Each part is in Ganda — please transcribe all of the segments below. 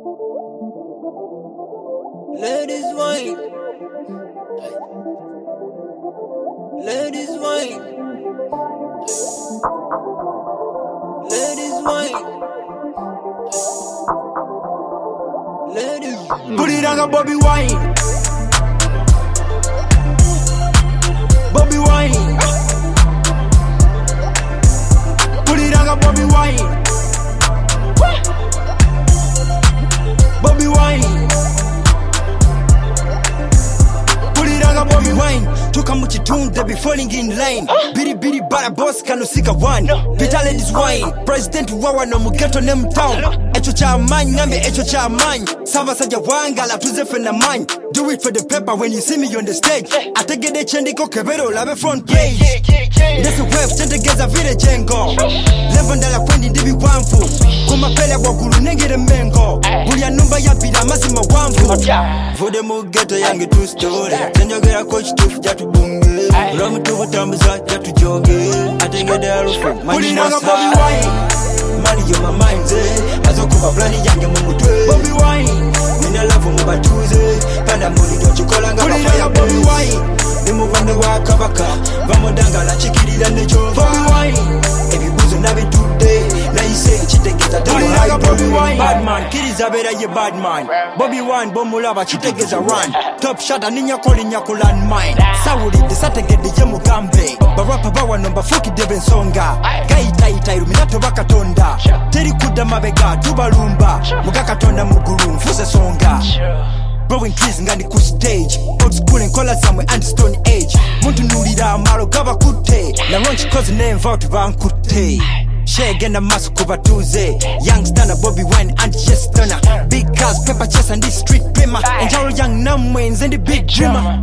Ladies wine. Ladies wine. Ladies wine. Ladies. Put it on a Bobby Wine. Bobby Wine. Put it on a Bobby Wine. Bobby Wine. Put it on a Bobby Wine. Toka muchitunde be falling in line. Biri biri bara boss kanusika one. Peter ladies wine. President wawa no mugeto name town. Echo cha man ngambe echo cha man. Sava saja wanga la tuzefe na man. Do it for the paper when you see me on the stage. Ategede chendiko kebero labe front page. Ndesu web chentegeza vile jengo. Levo ndala kwendi ndibi wamfu. Kuma pele wakulu negere mengo. Bulia numba ya pida mazima wamfu. Vode mugeto yangi true story. Tenjogera coach tufu jatu bunge. Ramu tufu tambuza jatu joge. Ategede arufu mani mwasa. Money on my mind, azokuba plani yange mumutwe. Bobby Wine, mina love mubatuze. Panda muri dochikolanga bafaya Bobby Wine. Nimuvande wa kabaka, vamodanga la chikirira necho. Bobby Wine, ebibuzo nabitude. Na ise chitegeza dama Bobby Wine. Bad man, kiriza bera ye bad man. Bobby Wine, bomulaba chitegeza run. Top shot aninya koli nyakulan mine. Sawuri disategede ye mugambe. Barapa bawa nomba fuki deben songa. Gaita itairu minato bakatonda. Teri kuda mabega tubalumba. Mugakatonda muguru mfuse songa. Blowing trees ngani ku stage. Old school nkola zamwe and stone age. Muntu nulira amalo gaba kute. Na launch cause name vote bankute. Shege na masu kubatuze. Youngster na Bobby Wine and Chestona. Big cars, paper chase and this street prima. Enjoy young namwens and the big dreamer.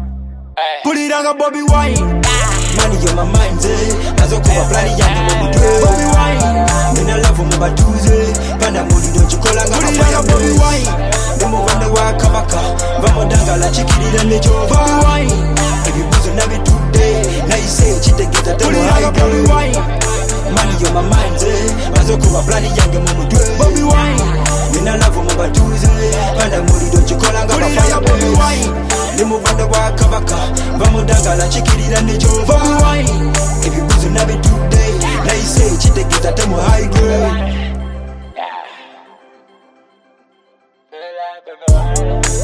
Put it on a Bobby Wine. Money on my mind, azokuba plani yange mumutwe. Bobby Wine, mina love mubatuze. Panda muri dochikolanga bafaya Bobby Wine. Nimuvande wa kabaka, vamodanga la chikirira necho. Bobby Wine, ebibuzo nabitude. Na ise chitegeza dama Bobby Wine. Money on my mind, azokuba plani yange mumutwe. Bobby Wine, mina love mubatuze. Panda muri dochikolanga bafaya Bobby Wine. Nimuvande wa kabaka, vamodanga la chikirira necho. Bobby Wine, ebibuzo nabitude. Na ise chitegeza dama high grade.